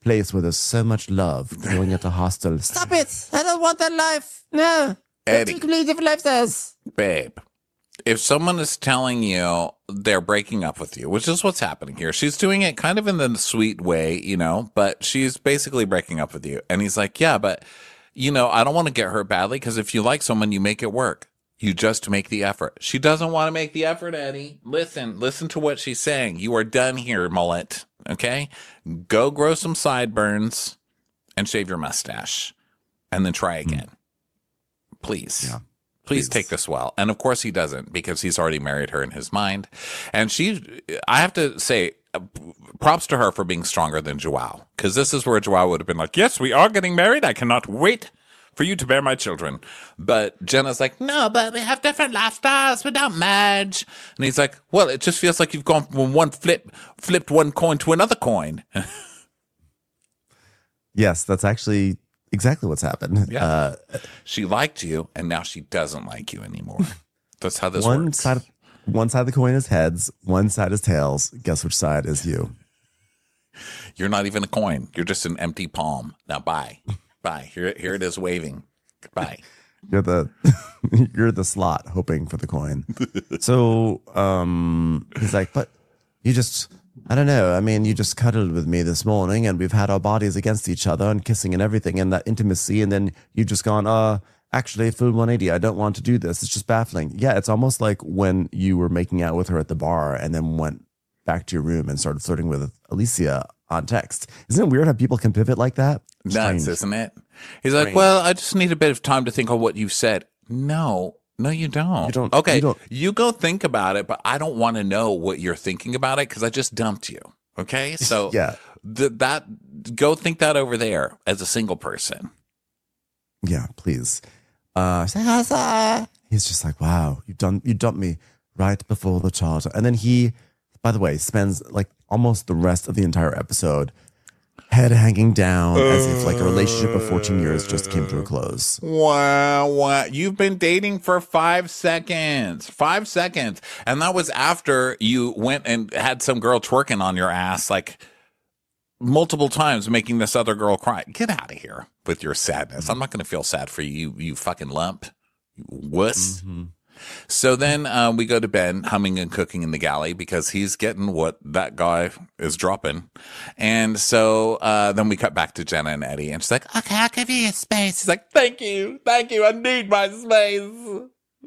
place where there's so much love going at a hostel. Stop it! I don't want that life. No. Eddie. Two completely different lifestyles. Babe, if someone is telling you they're breaking up with you, which is what's happening here, she's doing it kind of in the sweet way, but she's basically breaking up with you. And he's like, yeah, but, I don't want to get hurt badly because if you like someone, you make it work. You just make the effort. She doesn't want to make the effort, Eddie. Listen to what she's saying. You are done here, mullet. Okay? Go grow some sideburns and shave your mustache and then try again. Please. Yeah. Please take this well. And of course he doesn't because he's already married her in his mind. And I have to say, props to her for being stronger than Joao. Because this is where Joao would have been like, yes, we are getting married. I cannot wait for you to bear my children. But Jenna's like, no, but we have different lifestyles. We don't merge. And he's like, well, it just feels like you've gone from flipped one coin to another coin. Yes, that's actually exactly what's happened. Yeah. She liked you, and now she doesn't like you anymore. That's how this works. One side of the coin is heads, one side is tails. Guess which side is you? You're not even a coin. You're just an empty palm. Now, bye. Bye. Here it is waving. Goodbye. You're the slot hoping for the coin. So he's like, but you just, I don't know. I mean, you just cuddled with me this morning and we've had our bodies against each other and kissing and everything and that intimacy. And then you've just gone, actually, full 180. I don't want to do this. It's just baffling. Yeah, it's almost like when you were making out with her at the bar and then went back to your room and started flirting with Alicia on text. Isn't it weird how people can pivot like that? Nuts, isn't it? He's like, well, I just need a bit of time to think on what you said. No, you don't. Okay, you go think about it, but I don't want to know what you're thinking about it because I just dumped you. Okay, so yeah, go think that over there as a single person. Yeah, please. He's just like, wow, you dumped me right before the charter. And then he, by the way, spends like almost the rest of the entire episode head hanging down as if like a relationship of 14 years just came to a close. Wow. You've been dating for 5 seconds. 5 seconds. And that was after you went and had some girl twerking on your ass like multiple times, making this other girl cry. Get out of here with your sadness. I'm not going to feel sad for you, you fucking lump. You wuss. Mm-hmm. So then we go to Ben humming and cooking in the galley because he's getting what that guy is dropping. And so then we cut back to Jenna and Eddie. And she's like, okay, I'll give you your space. He's like, thank you. I need my space.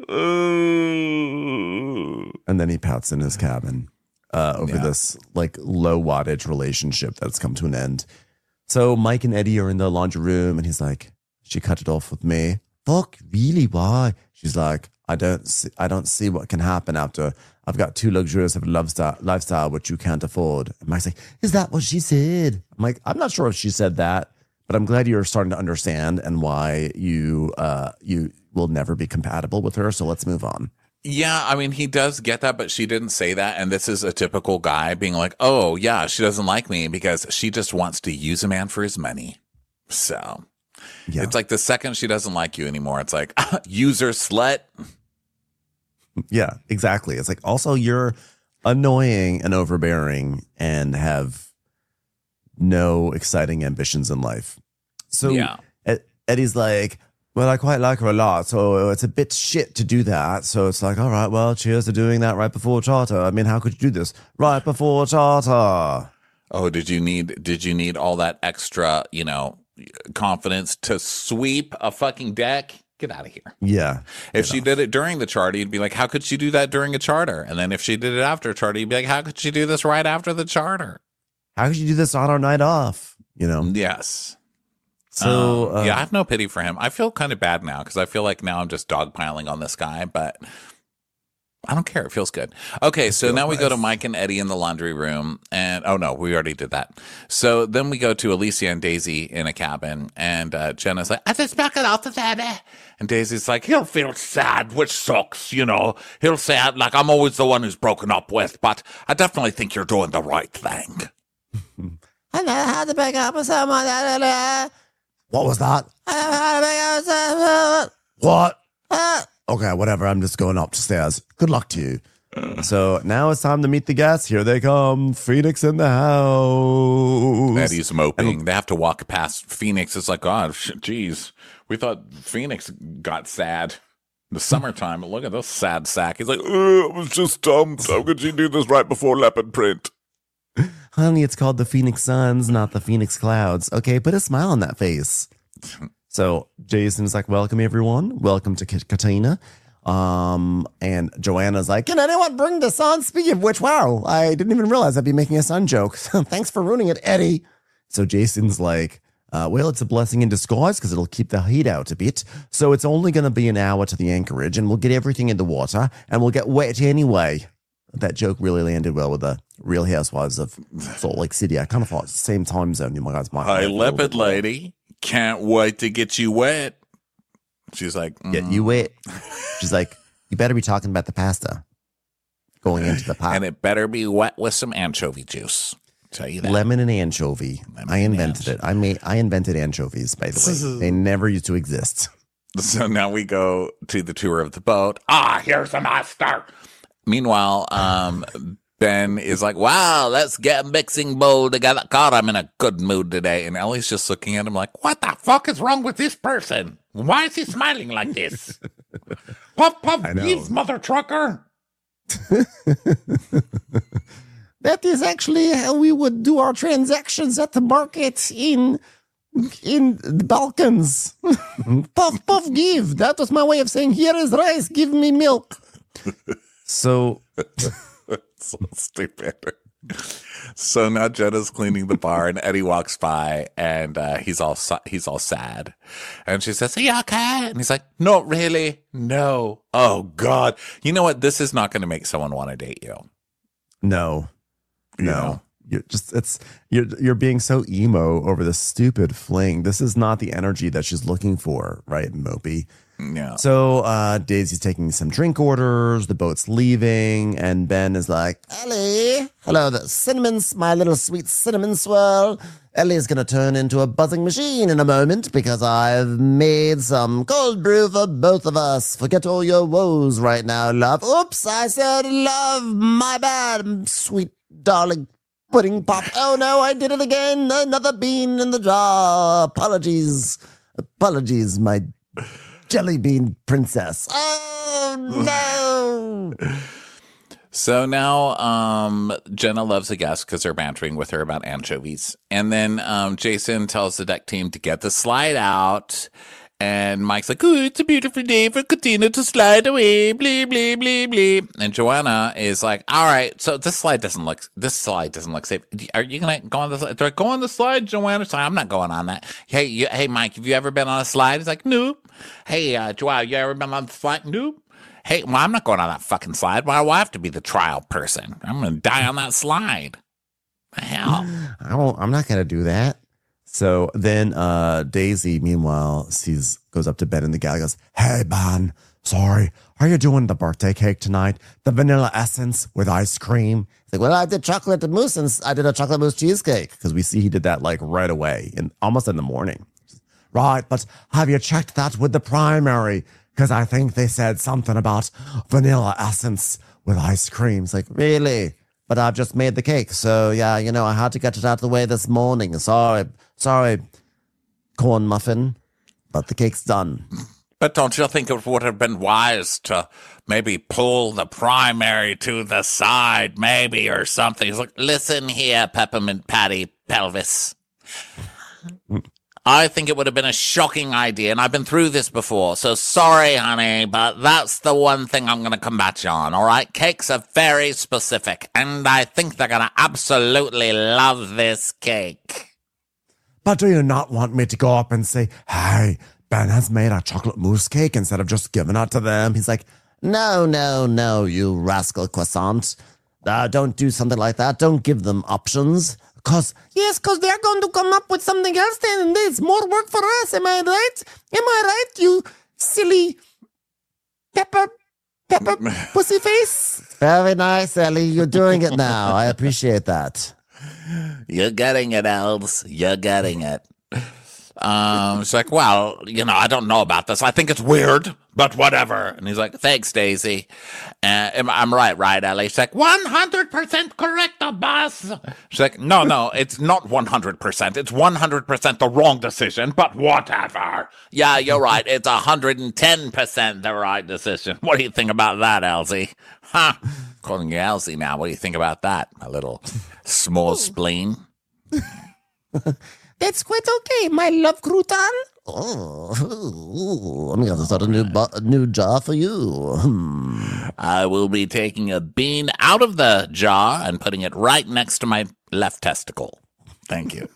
And then he pouts in his cabin over this like low wattage relationship that's come to an end. So Mike and Eddie are in the laundry room and he's like, she cut it off with me. Fuck, really? Why? She's like, I don't see what can happen after I've got too luxurious of a lifestyle which you can't afford. And Mike's like, is that what she said? I'm like, I'm not sure if she said that, but I'm glad you're starting to understand and why you will never be compatible with her. So let's move on. Yeah, I mean, he does get that, but she didn't say that. And this is a typical guy being like, oh, yeah, she doesn't like me because she just wants to use a man for his money. So it's like the second she doesn't like you anymore, it's like, user slut. Yeah, exactly. It's like, also you're annoying and overbearing and have no exciting ambitions in life. So Eddie's like, well, I quite like her a lot, so it's a bit shit to do that. So it's like, all right, well, cheers to doing that right before charter. I mean, how could you do this right before charter? Oh, did you need all that extra, confidence to sweep a fucking deck? Get out of here. Yeah. If she did it during the charter, you'd be like, how could she do that during a charter? And then if she did it after a charter, you'd be like, how could she do this right after the charter? How could you do this on our night off? Yes. So I have no pity for him. I feel kind of bad now because I feel like now I'm just dogpiling on this guy, but I don't care. It feels good. Okay, so now we go to Mike and Eddie in the laundry room. And, oh, no, we already did that. So then we go to Alicia and Daisy in a cabin. And Jenna's like, I just back it out to Daddy. And Daisy's like, he'll feel sad, which sucks, He'll say, like, I'm always the one who's broken up with. But I definitely think you're doing the right thing. I never had to break up with someone. What was that? I never had to break up with someone. What? Okay, whatever. I'm just going upstairs. Good luck to you. So now it's time to meet the guests. Here they come. Phoenix in the house. Eddie's moping. They have to walk past Phoenix. It's like, God, geez. We thought Phoenix got sad. The summertime. Look at this sad sack. He's like, I was just dumped. How could you do this right before Leopard Print? Honey, it's called the Phoenix Suns, not the Phoenix Clouds. Okay, put a smile on that face. So Jason's like, welcome everyone. Welcome to Katina. And Joanna's like, can anyone bring the sun? Speaking of which, wow, I didn't even realize I'd be making a sun joke. Thanks for ruining it, Eddie. So Jason's like, well, it's a blessing in disguise because it'll keep the heat out a bit. So it's only going to be an hour to the anchorage and we'll get everything in the water and we'll get wet anyway. That joke really landed well with the Real Housewives of Salt Lake City. I kind of thought it's the same time zone. You guys might. Hi, leopard lady. Can't wait to get you wet. She's like, Get you wet. She's like, you better be talking about the pasta going into the pot. And it better be wet with some anchovy juice. Tell you that. Lemon and anchovy. I invented it. I invented anchovies, by the way. They never used to exist. So now we go to the tour of the boat. Here's the master. Meanwhile, Ben is like, wow, let's get a mixing bowl together. God, I'm in a good mood today. And Ellie's just looking at him like, what the fuck is wrong with this person? Why is he smiling like this? Puff, puff, please, mother trucker. That is actually how we would do our transactions at the market in the Balkans. Puff, puff, give. That was my way of saying, here is rice, give me milk. So stupid. So now Jenna's cleaning the bar, and Eddie walks by, and he's all sad, and she says, "Are you okay?" And he's like, "Not really, no." Oh God, you know what? This is not going to make someone want to date you. No. You're being so emo over this stupid fling. This is not the energy that she's looking for, right, Mopey? Yeah. So Daisy's taking some drink orders, the boat's leaving, and Ben is like, Ellie, hello, the cinnamons, my little sweet cinnamon swirl. Ellie's going to turn into a buzzing machine in a moment because I've made some cold brew for both of us. Forget all your woes right now, love. Oops, I said love, my bad, sweet darling pudding pop. Oh no, I did it again. Another bean in the jar. Apologies, my jelly bean princess. Oh no. So now Jenna loves a guest because they're bantering with her about anchovies. And then Jason tells the deck team to get the slide out. And Mike's like, oh, it's a beautiful day for Katina to slide away, blee, blee, blee, blee. And Joanna is like, all right, so this slide doesn't look safe. Are you going to go on the slide? Do I go on the slide, Joanna? So I'm not going on that. Hey, Mike, have you ever been on a slide? He's like, no. Hey, Joanna, you ever been on the slide? No. Hey, well, I'm not going on that fucking slide. Why do I have to be the trial person? I'm going to die on that slide. The hell? I'm not going to do that. So then Daisy, meanwhile, goes up to Ben in the galley, goes, hey, Ben, sorry, are you doing the birthday cake tonight? The vanilla essence with ice cream? He's like, well, I did chocolate mousse and I did a chocolate mousse cheesecake. Because we see he did that like right away, almost in the morning. Right, but have you checked that with the primary? Because I think they said something about vanilla essence with ice cream. It's like, really? But I've just made the cake. So, yeah, I had to get it out of the way this morning. Sorry, corn muffin, but the cake's done. But don't you think it would have been wise to maybe pull the primary to the side, maybe, or something? He's like, listen here, Peppermint Patty Pelvis. I think it would have been a shocking idea, and I've been through this before, so sorry, honey, but that's the one thing I'm going to combat you on, all right? Cakes are very specific, and I think they're going to absolutely love this cake. But do you not want me to go up and say, hey, Ben has made a chocolate mousse cake instead of just giving it to them? He's like, no, you rascal croissant. Don't do something like that. Don't give them options. Because they're going to come up with something else then, and there's more work for us. Am I right? Am I right, you silly pepper pussy face? Very nice, Ellie. You're doing it now. I appreciate that. You're getting it, Els. You're getting it. It's like, well, I don't know about this. I think it's weird, but whatever. And he's like, thanks, Daisy. I'm right, Ellie? She's like, 100% correct, boss. She's like, no, it's not 100%. It's 100% the wrong decision, but whatever. Yeah, you're right. It's 110% the right decision. What do you think about that, Elsie? Huh? Calling you Elsie now. What do you think about that, my little small spleen? That's quite okay, my love crouton. Oh, I'm going to start a new jar for you. I will be taking a bean out of the jar and putting it right next to my left testicle. Thank you.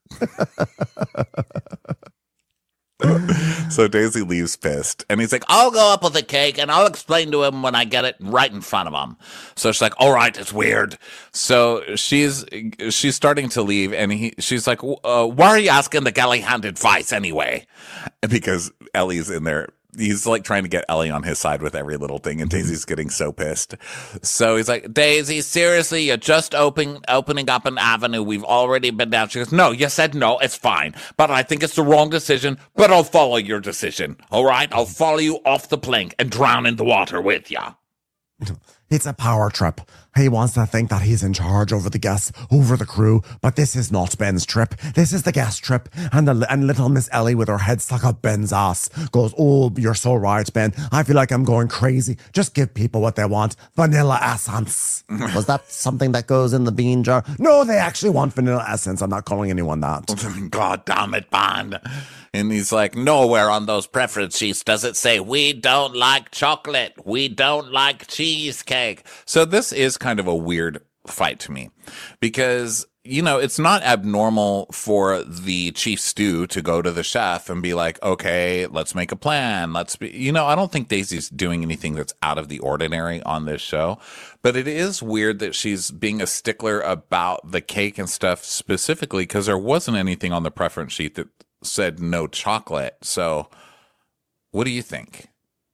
So Daisy leaves pissed, and he's like, I'll go up with the cake, and I'll explain to him when I get it right in front of him. So she's like, all right, it's weird. So she's starting to leave, and she's like, why are you asking the Galahand advice anyway? Because Ellie's in there. He's like trying to get Ellie on his side with every little thing, and Daisy's getting so pissed. So he's like, Daisy, seriously, you're just opening up an avenue we've already been down. She goes, no, you said no, it's fine. But I think it's the wrong decision, but I'll follow your decision. All right? I'll follow you off the plank and drown in the water with you. It's a power trip. He wants to think that he's in charge over the guests, over the crew, but this is not Ben's trip. This is the guest trip. And little Miss Ellie with her head stuck up Ben's ass goes, oh, you're so right, Ben. I feel like I'm going crazy. Just give people what they want. Vanilla essence. Was that something that goes in the bean jar? No, they actually want vanilla essence. I'm not calling anyone that. God damn it, Bond. And he's like, nowhere on those preference sheets does it say, we don't like chocolate. We don't like cheesecake. So this is kind of a weird fight to me because, it's not abnormal for the chief stew to go to the chef and be like, okay, let's make a plan. I don't think Daisy's doing anything that's out of the ordinary on this show, but it is weird that she's being a stickler about the cake and stuff specifically because there wasn't anything on the preference sheet that said no chocolate. So what do you think?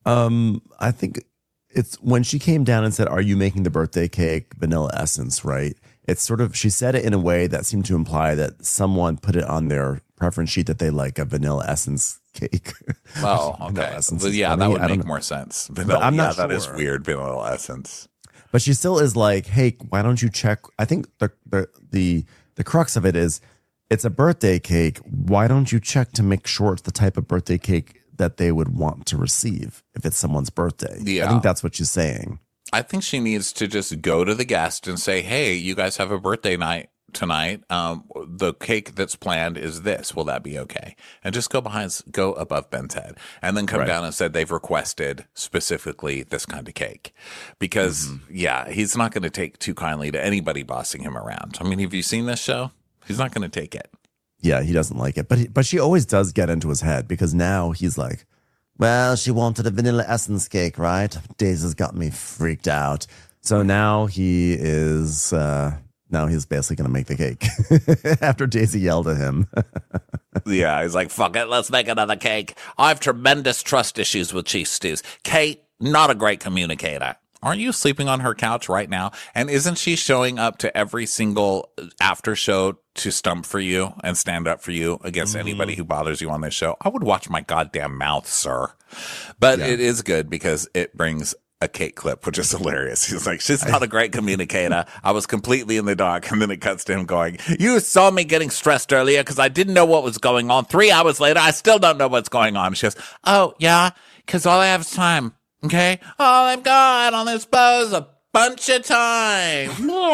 I think it's when she came down and said, are you making the birthday cake vanilla essence, right? It's sort of, she said it in a way that seemed to imply that someone put it on their preference sheet that they like a vanilla essence cake. Oh, okay. Well, yeah, that would make more sense. Vanilla, I'm not sure. That is weird, vanilla essence. But she still is like, hey, why don't you check? I think the crux of it is, it's a birthday cake. Why don't you check to make sure it's the type of birthday cake that they would want to receive if it's someone's birthday? Yeah. I think that's what she's saying. I think she needs to just go to the guest and say, hey, you guys have a birthday night tonight. The cake that's planned is this. Will that be okay? And just go above Ben's head and then come down and said they've requested specifically this kind of cake because he's not going to take too kindly to anybody bossing him around. I mean, have you seen this show? He's not going to take it. Yeah, he doesn't like it. But she always does get into his head because now he's like, well, she wanted a vanilla essence cake, right? Daisy's got me freaked out. So now he's basically going to make the cake after Daisy yelled at him. Yeah, he's like, fuck it, let's make another cake. I have tremendous trust issues with Chief Stews. Kate, not a great communicator. Aren't you sleeping on her couch right now? And isn't she showing up to every single after show to stump for you and stand up for you against anybody who bothers you on this show? I would watch my goddamn mouth, sir. But it is good because it brings a cake clip, which is hilarious. He's like, she's not a great communicator. I was completely in the dark. And then it cuts to him going, you saw me getting stressed earlier because I didn't know what was going on. 3 hours later, I still don't know what's going on. She goes, oh, yeah, because all I have is time. Okay, all I've got on this bow is a bunch of time.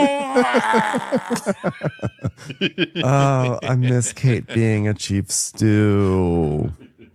Oh, I miss Kate being a chief stew.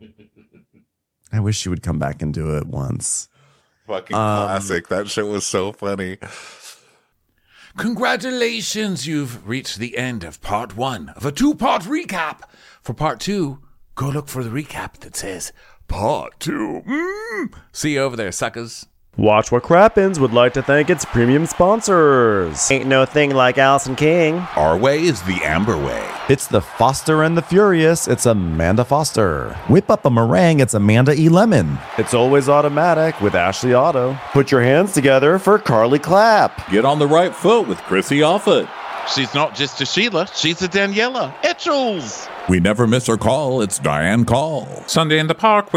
I wish she would come back and do it once. Fucking classic. That shit was so funny. Congratulations, you've reached the end of part 1 of a 2-part recap. For part 2, go look for the recap that says Part 2. See you over there, suckers. Watch What Crappens would like to thank its premium sponsors. Ain't no thing like Allison King. Our way is the Amber way. It's the Foster and the Furious. It's Amanda Foster. Whip up a meringue. It's Amanda E. Lemon. It's Always Automatic with Ashley Otto. Put your hands together for Carly Clapp. Get on the right foot with Chrissy Offit. She's not just a Sheila, she's a Daniela Etchells. We never miss her call. It's Diane Call. Sunday in the Park with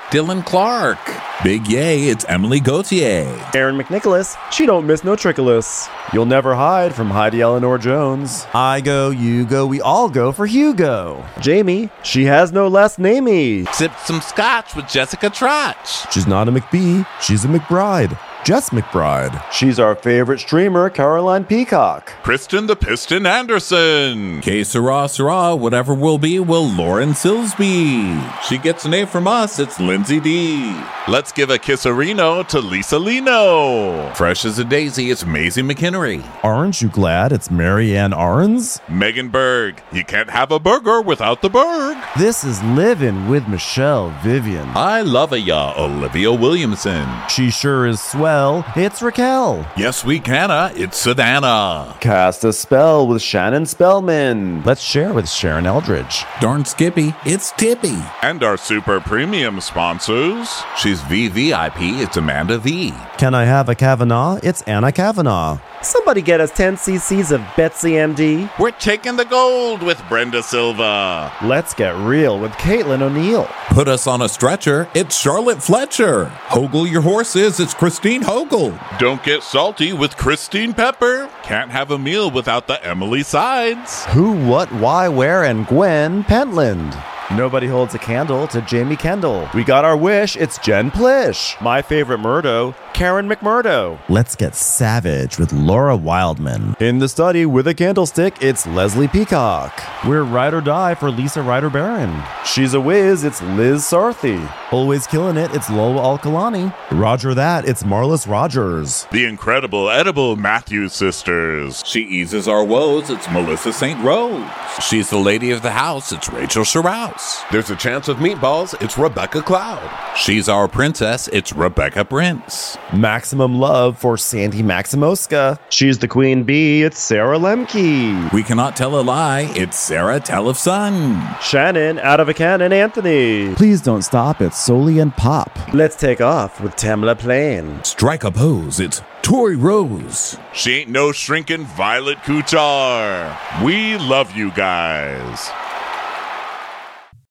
Dylan Clark. Big yay, it's Emily Gauthier. Aaron McNicholas, she don't miss no trickolas. You'll never hide from Heidi Eleanor Jones. I go, you go, we all go for Hugo. Jamie, she has no last namey. Sipped some scotch with Jessica Trotch. She's not a McBee, she's a McBride. Jess McBride. She's our favorite streamer, Caroline Peacock. Kristen the Piston Anderson. Que sera, whatever will be, will Lauren Silsby. She gets an A from us, it's Lindsay D. Let's give a kisserino to Lisa Lino. Fresh as a daisy, it's Maisie McHenry. Aren't you glad it's Marianne Arns? Megan Berg. You can't have a burger without the Berg. This is Livin' with Michelle Vivian. I love ya, Olivia Williamson. She sure is swell. It's Raquel. Yes, we canna, it's Sedana. Cast a spell with Shannon Spellman. Let's share with Sharon Eldridge. Darn Skippy, it's Tippy. And our super premium sponsors. She's VVIP, it's Amanda V. Can I have a Kavanaugh? It's Anna Kavanaugh. Somebody get us 10 cc's of Betsy MD. We're taking the gold with Brenda Silva. Let's get real with Caitlin O'Neill. Put us on a stretcher, it's Charlotte Fletcher. Hogel your horses, it's Christine Hogel. Don't get salty with Christine Pepper. Can't have a meal without the Emily Sides. Who, what, why, where, and Gwen Pentland. Nobody holds a candle to Jamie Kendall. We got our wish, it's Jen Plish. My favorite Murdo, Karen McMurdo. Let's get savage with Laura Wildman. In the study with a candlestick, it's Leslie Peacock. We're ride or die for Lisa Ryder Barron. She's a whiz, it's Liz Sarthy. Always killing it, it's Lola Alkalani. Roger that, it's Marlis Rogers. The incredible edible Matthews sisters. She eases our woes, it's Melissa St. Rose. She's the lady of the house, it's Rachel Sherrouse. There's a chance of meatballs, it's Rebecca Cloud. She's our princess, it's Rebecca Prince. Maximum love for Sandy Maximoska. She's the queen bee, it's Sarah Lemke. We cannot tell a lie, it's Sarah Telefson. Shannon out of a cannon Anthony. Please don't stop, it's Soli and Pop. Let's take off with Tamla Plain. Strike a pose, it's Tori Rose. She ain't no shrinking Violet Kuchar. We love you guys.